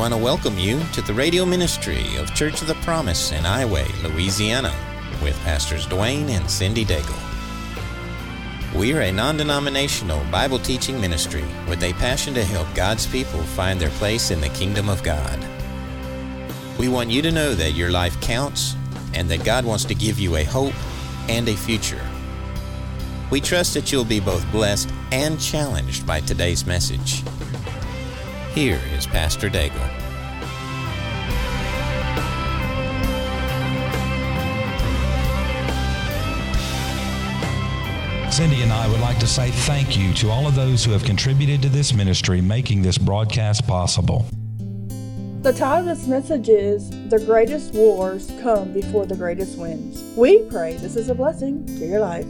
want to welcome you to the radio ministry of Church of the Promise in Highway, Louisiana, with Pastors Dwayne and Cindy Daigle. We are a non-denominational Bible teaching ministry with a passion to help God's people find their place in the kingdom of God. We want you to know that your life counts and that God wants to give you a hope and a future. We trust that you'll be both blessed and challenged by today's message. Here is Pastor Daigle. Cindy and I would like to say thank you to all of those who have contributed to this ministry, making this broadcast possible. The title of this message is, The Greatest Wars Come Before the Greatest Wins. We pray this is a blessing to your life.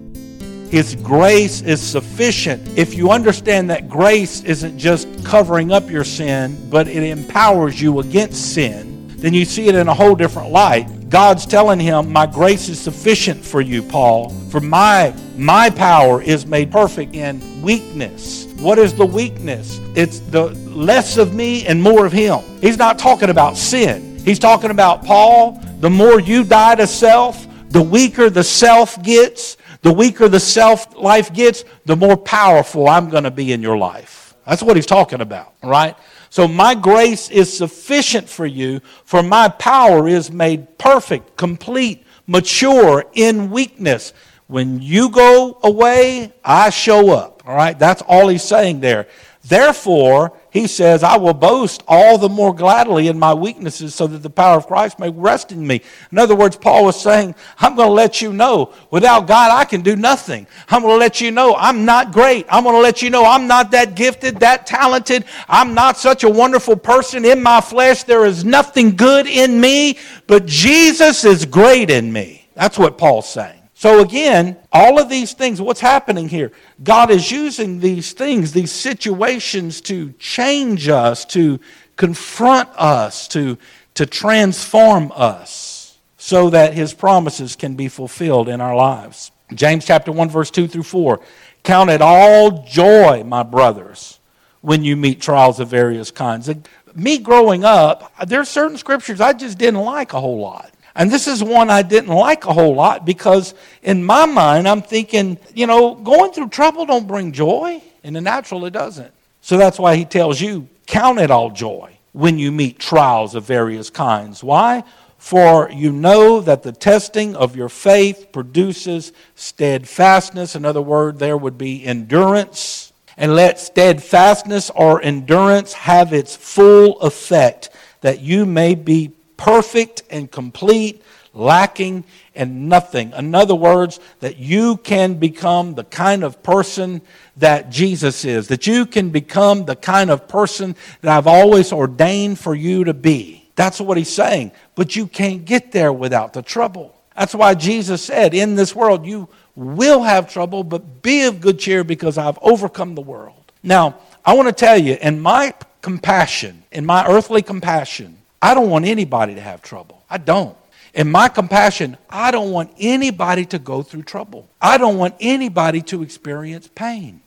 His grace is sufficient. If you understand that grace isn't just covering up your sin, but it empowers you against sin, then you see it in a whole different light. God's telling him, my grace is sufficient for you, Paul. For my power is made perfect in weakness. What is the weakness? It's the less of me and more of him. He's not talking about sin. He's talking about, Paul, the more you die to self, the weaker the self gets, the weaker the self-life gets, the more powerful I'm going to be in your life. That's what he's talking about, right? So my grace is sufficient for you, for my power is made perfect, complete, mature in weakness. When you go away, I show up, all right? That's all he's saying there. Therefore, he says, I will boast all the more gladly in my weaknesses so that the power of Christ may rest in me. In other words, Paul was saying, I'm going to let you know, without God, I can do nothing. I'm going to let you know I'm not great. I'm going to let you know I'm not that gifted, that talented. I'm not such a wonderful person in my flesh. There is nothing good in me, but Jesus is great in me. That's what Paul's saying. So again, all of these things, what's happening here? God is using these things, these situations to change us, to confront us, to transform us so that his promises can be fulfilled in our lives. James chapter 1, verse 2 through 4. Count it all joy, my brothers, when you meet trials of various kinds. Me growing up, there's certain scriptures I just didn't like a whole lot. And this is one I didn't like a whole lot because in my mind, I'm thinking, going through trouble don't bring joy. In the natural, it doesn't. So that's why he tells you, count it all joy when you meet trials of various kinds. Why? For you know that the testing of your faith produces steadfastness. Another word there would be endurance. And let steadfastness or endurance have its full effect, that you may be perfect and complete, lacking in nothing. In other words, that you can become the kind of person that Jesus is, that you can become the kind of person that I've always ordained for you to be. That's what he's saying. But you can't get there without the trouble. That's why Jesus said, in this world you will have trouble, but be of good cheer because I've overcome the world. Now, I want to tell you, in my compassion, in my earthly compassion, I don't want anybody to have trouble. I don't. In my compassion, I don't want anybody to go through trouble. I don't want anybody to experience pain.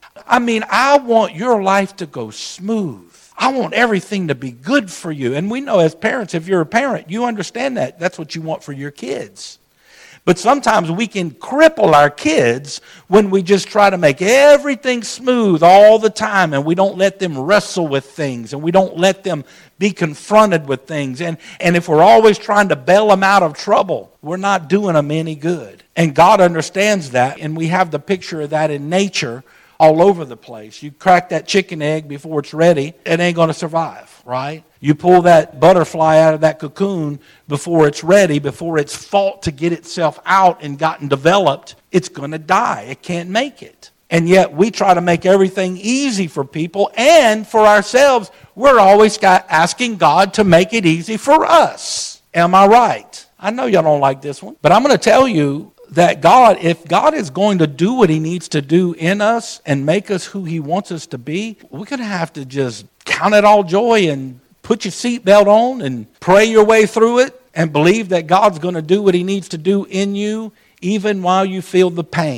I want your life to go smooth. I want everything to be good for you. And we know as parents, if you're a parent, you understand that. That's what you want for your kids. But sometimes we can cripple our kids when we just try to make everything smooth all the time and we don't let them wrestle with things and we don't let them be confronted with things. And if we're always trying to bail them out of trouble, we're not doing them any good. And God understands that, and we have the picture of that in nature all over the place. You crack that chicken egg before it's ready, it ain't going to survive, right? You pull that butterfly out of that cocoon before it's ready, before it's fought to get itself out and gotten developed, it's going to die. It can't make it. And yet we try to make everything easy for people, and for ourselves, we're always asking God to make it easy for us. Am I right? I know y'all don't like this one, but I'm going to tell you that if God is going to do what he needs to do in us and make us who he wants us to be, we're going to have to just count it all joy and put your seatbelt on and pray your way through it and believe that God's going to do what he needs to do in you even while you feel the pain.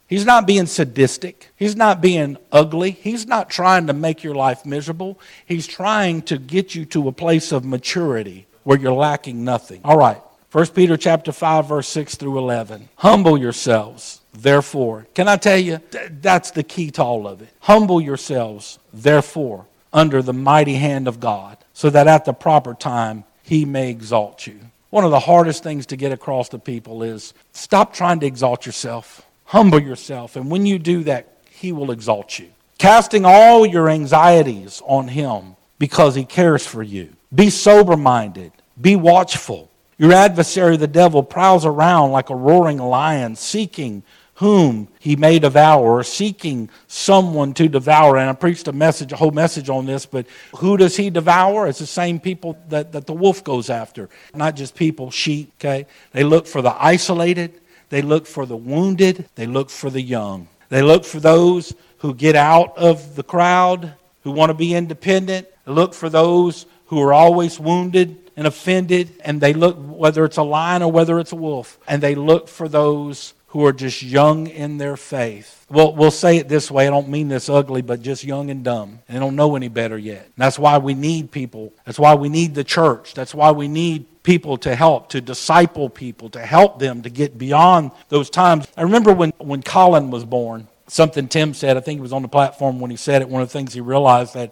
He's not being sadistic. He's not being ugly. He's not trying to make your life miserable. He's trying to get you to a place of maturity where you're lacking nothing. All right. 1 Peter chapter 5, verse 6 through 11. Humble yourselves, therefore. Can I tell you, that's the key to all of it. Humble yourselves, therefore, under the mighty hand of God, so that at the proper time he may exalt you. One of the hardest things to get across to people is stop trying to exalt yourself. Humble yourself, and when you do that, he will exalt you. Casting all your anxieties on him because he cares for you. Be sober-minded. Be watchful. Your adversary, the devil, prowls around like a roaring lion, seeking whom he may devour, or seeking someone to devour. And I preached a whole message on this, but who does he devour? It's the same people that the wolf goes after. Not just people, sheep, okay? They look for the isolated. They look for the wounded. They look for the young. They look for those who get out of the crowd, who want to be independent. They look for those who are always wounded and offended, and they look, whether it's a lion or whether it's a wolf, and they look for those who are just young in their faith. Well, we'll say it this way. I don't mean this ugly, but just young and dumb. They don't know any better yet. And that's why we need people. That's why we need the church. That's why we need people to help, to disciple people, to help them to get beyond those times. I remember when Colin was born, something Tim said, I think it was on the platform when he said it, one of the things he realized that,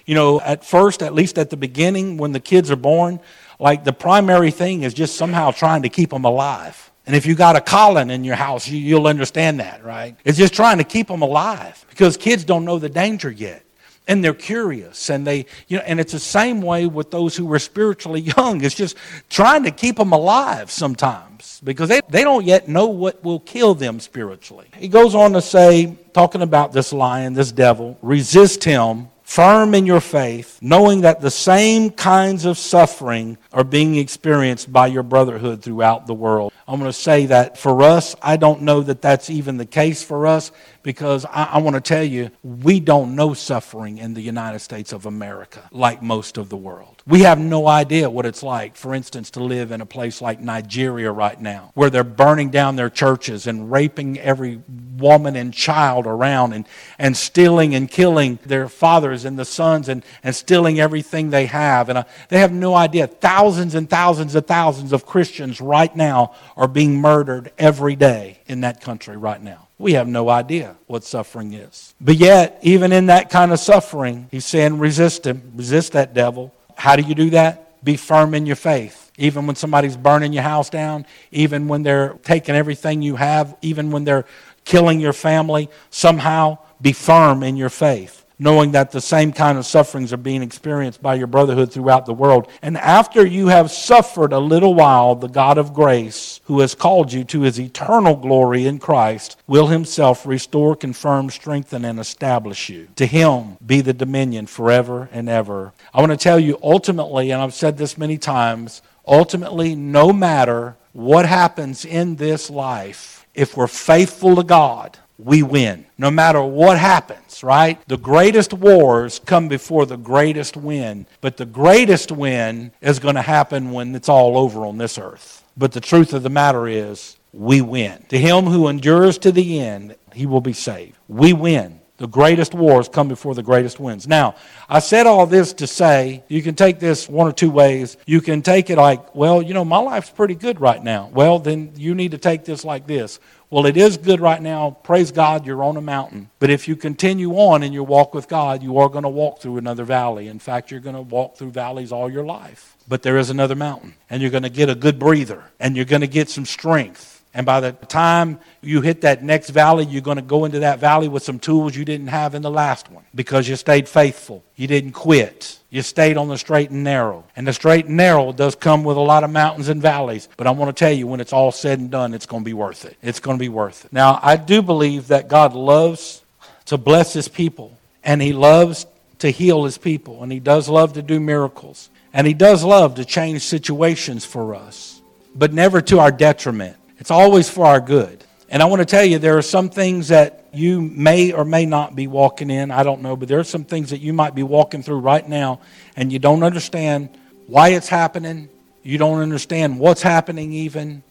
at first, at least at the beginning, when the kids are born, like the primary thing is just somehow trying to keep them alive. And if you got a Colin in your house, you'll understand that, right? It's just trying to keep them alive because kids don't know the danger yet. And they're curious, and and it's the same way with those who are spiritually young. It's just trying to keep them alive sometimes because they don't yet know what will kill them spiritually. He goes on to say, talking about this lion, this devil, resist him, firm in your faith, knowing that the same kinds of suffering are being experienced by your brotherhood throughout the world. I'm going to say that for us, I don't know that that's even the case for us because I want to tell you, we don't know suffering in the United States of America like most of the world. We have no idea what it's like, for instance, to live in a place like Nigeria right now, where they're burning down their churches and raping every woman and child around and stealing and killing their fathers and the sons and stealing everything they have. And they have no idea. Thousands and thousands and thousands of Christians right now are being murdered every day in that country right now. We have no idea what suffering is. But yet, even in that kind of suffering, he's saying resist him, resist that devil. How do you do that? Be firm in your faith. Even when somebody's burning your house down, even when they're taking everything you have, even when they're killing your family, somehow be firm in your faith, knowing that the same kind of sufferings are being experienced by your brotherhood throughout the world. And after you have suffered a little while, the God of grace, who has called you to his eternal glory in Christ, will himself restore, confirm, strengthen, and establish you. To him be the dominion forever and ever. I want to tell you, ultimately, and I've said this many times, ultimately, no matter what happens in this life, if we're faithful to God, we win. No matter what happens, right? The greatest wars come before the greatest win. But the greatest win is going to happen when it's all over on this earth. But the truth of the matter is, we win. To him who endures to the end, he will be saved. We win. The greatest wars come before the greatest wins. Now, I said all this to say, you can take this one or two ways. You can take it like, well, my life's pretty good right now. Well, then you need to take this like this. Well, it is good right now. Praise God, you're on a mountain. But if you continue on in your walk with God, you are going to walk through another valley. In fact, you're going to walk through valleys all your life. But there is another mountain. And you're going to get a good breather. And you're going to get some strength. And by the time you hit that next valley, you're going to go into that valley with some tools you didn't have in the last one because you stayed faithful. You didn't quit. You stayed on the straight and narrow. And the straight and narrow does come with a lot of mountains and valleys. But I want to tell you, when it's all said and done, it's going to be worth it. It's going to be worth it. Now, I do believe that God loves to bless his people. And he loves to heal his people. And he does love to do miracles. And he does love to change situations for us. But never to our detriment. It's always for our good. And I want to tell you, there are some things that you may or may not be walking in. I don't know, but there are some things that you might be walking through right now, and you don't understand why it's happening. You don't understand what's happening even.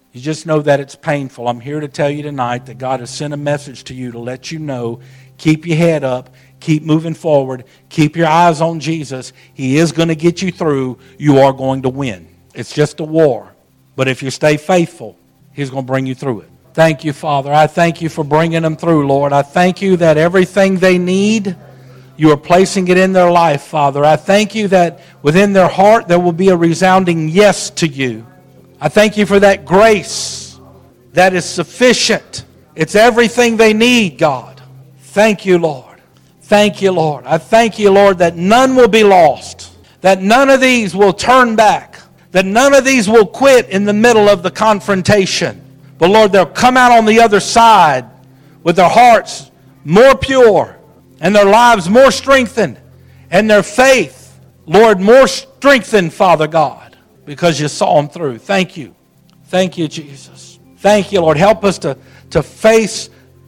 You just know that it's painful. I'm here to tell you tonight that God has sent a message to you to let you know, keep your head up, keep moving forward, keep your eyes on Jesus. He is going to get you through. You are going to win. It's just a war. But if you stay faithful, He's going to bring you through it. Thank you, Father. I thank you for bringing them through, Lord. I thank you that everything they need, you are placing it in their life, Father. I thank you that within their heart there will be a resounding yes to you. I thank you for that grace that is sufficient. It's everything they need, God. Thank you, Lord. Thank you, Lord. I thank you, Lord, that none will be lost, that none of these will turn back, that none of these will quit in the middle of the confrontation. But, Lord, they'll come out on the other side with their hearts more pure and their lives more strengthened and their faith, Lord, more strengthened, Father God, because you saw them through. Thank you. Thank you, Jesus. Thank you, Lord. Help us to face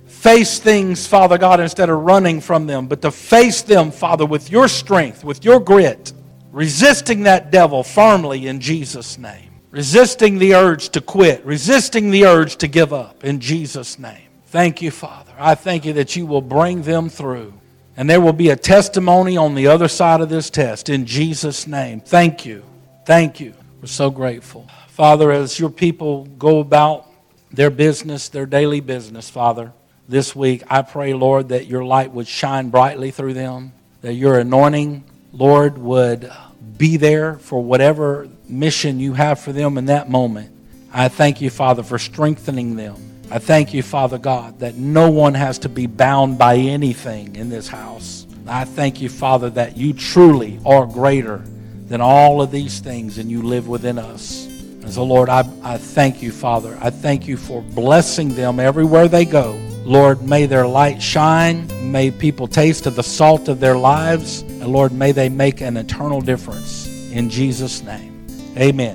things, Father God, instead of running from them, but to face them, Father, with your strength, with your grit, resisting that devil firmly in Jesus' name. Resisting the urge to quit, resisting the urge to give up in Jesus' name. Thank you, Father. I thank you that you will bring them through. And there will be a testimony on the other side of this test in Jesus' name. Thank you. Thank you. We're so grateful. Father, as your people go about their business, their daily business, Father, this week, I pray, Lord, that your light would shine brightly through them, that your anointing, Lord, would be there for whatever mission you have for them in that moment. I thank you, Father, for strengthening them. I thank you, Father God, that no one has to be bound by anything in this house. I thank you, Father, that you truly are greater than all of these things and you live within us. And so, Lord, I thank you, Father. I thank you for blessing them everywhere they go. Lord, may their light shine. May people taste of the salt of their lives. And Lord, may they make an eternal difference. In Jesus' name, amen.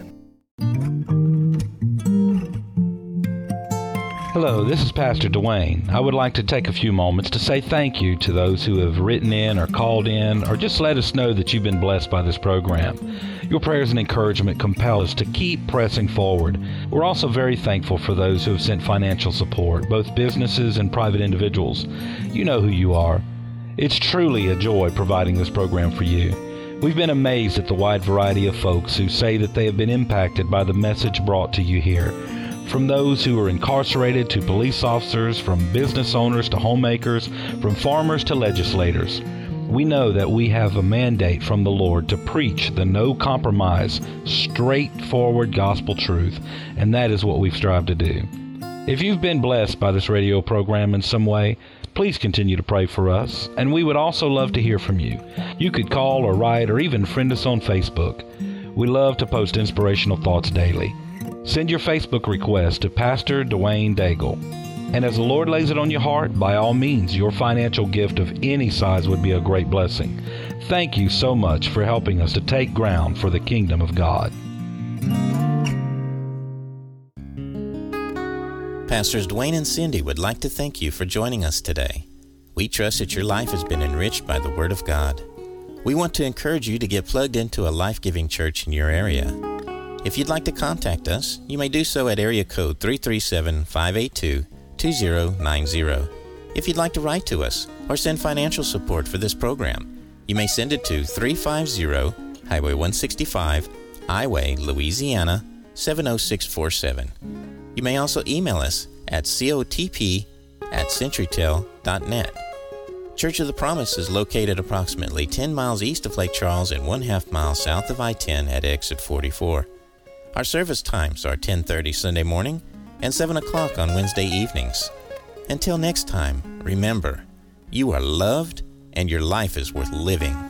Hello, this is Pastor Dwayne. I would like to take a few moments to say thank you to those who have written in or called in or just let us know that you've been blessed by this program. Your prayers and encouragement compel us to keep pressing forward. We're also very thankful for those who have sent financial support, both businesses and private individuals. You know who you are. It's truly a joy providing this program for you. We've been amazed at the wide variety of folks who say that they have been impacted by the message brought to you here. From those who are incarcerated to police officers, from business owners to homemakers, from farmers to legislators. We know that we have a mandate from the Lord to preach the no-compromise, straightforward gospel truth, and that is what we've strived to do. If you've been blessed by this radio program in some way, please continue to pray for us, and we would also love to hear from you. You could call or write or even friend us on Facebook. We love to post inspirational thoughts daily. Send your Facebook request to Pastor Dwayne Daigle. And as the Lord lays it on your heart, by all means, your financial gift of any size would be a great blessing. Thank you so much for helping us to take ground for the kingdom of God. Pastors Dwayne and Cindy would like to thank you for joining us today. We trust that your life has been enriched by the Word of God. We want to encourage you to get plugged into a life-giving church in your area. If you'd like to contact us, you may do so at area code 337-582-2090. If you'd like to write to us or send financial support for this program, you may send it to 350 Highway 165, Highway, Louisiana, 70647. You may also email us at cotp@centurytel.net. Church of the Promise is located approximately 10 miles east of Lake Charles and 1/2 mile south of I-10 at exit 44. Our service times are 10:30 Sunday morning and 7 o'clock on Wednesday evenings. Until next time, remember, you are loved and your life is worth living.